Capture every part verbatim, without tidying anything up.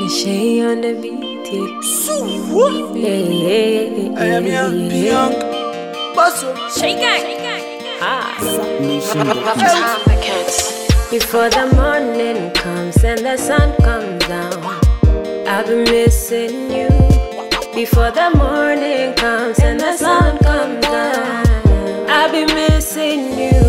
She on the beat, so what? I am young, young. Basso, shake it. Ah, before the morning comes and the sun comes down, I've been missing you. Before the morning comes and the sun comes down, I've been missing you.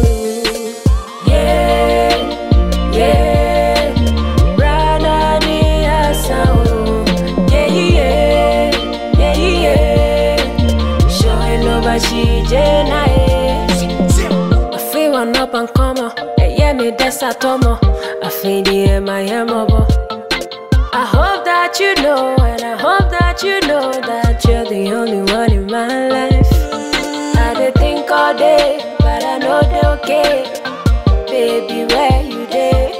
Yeah, yeah, brother dear sound. Yeah, yeah, yeah, yeah. Showing over she Jenna. I feel one up and come on. Yeah, me that's a tomo. I feel the my emobo. I hope that you know, and I hope that you know that you're the only one in my life. I did think all day, but I know they okay. Baby, where you dey?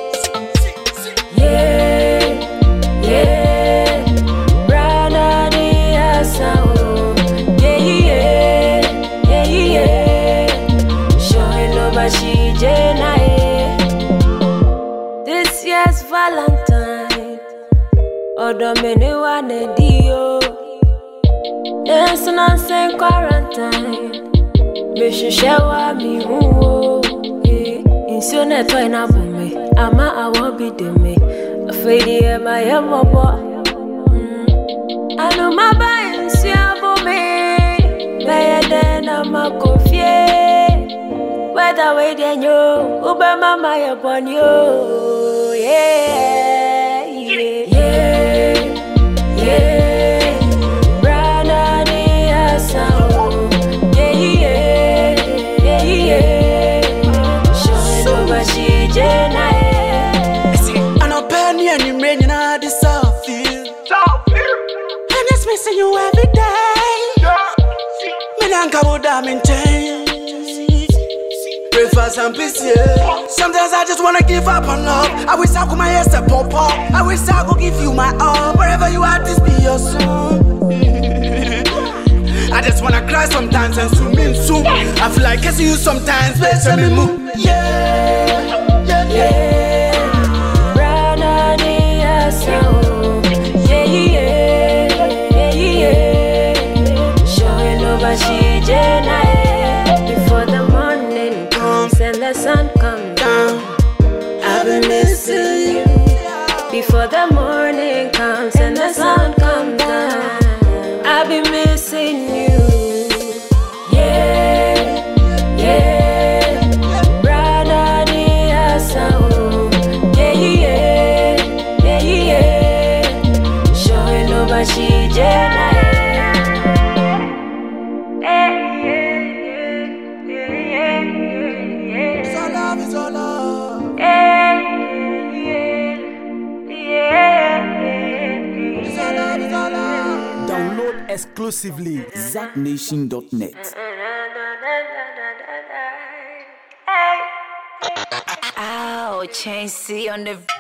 Yeah, yeah, brother dear sound. Yeah, yeah, yeah, yeah. Showing over she Jenna. This year's Valentine. Odo mene wane dio. Dance nonsense quarantine. Me shishewa mi huo. Insio ne toy na bume. Ama awo bi de me. Afedi e ma ye mobo. Anu maba insio bume. Beye de na makofie. Whether way de nyo. Ube mama ye bon yo. Yeah, yeah, yeah, yeah. Brother dear sound. Yeah, yeah, yeah, yeah. Showing over she Jenna. I know penny and you rain in all this South field. And it's missing you every day. Me nanka woda maintain. Breakfast and peace, yeah. Sometimes I just wanna give up on love. I wish I could my ass to pop up. I wish I could give you my all. Wherever you are, this be your song. I just wanna cry sometimes and swim in soup. I feel like kissing you sometimes, but let me move. Yeah, yeah, yeah. Brother dear sound. Yeah, yeah, yeah, yeah. Showing over she Jenna. Before the morning comes and the sun comes down, I've been missing you. Before the morning comes and the sun comes down, I've been missing you. Yeah, yeah, brother dear sound. Yeah, yeah, yeah, yeah. Showing over she Jenna. Download exclusively zack nation dot net. Ow, Chain C on the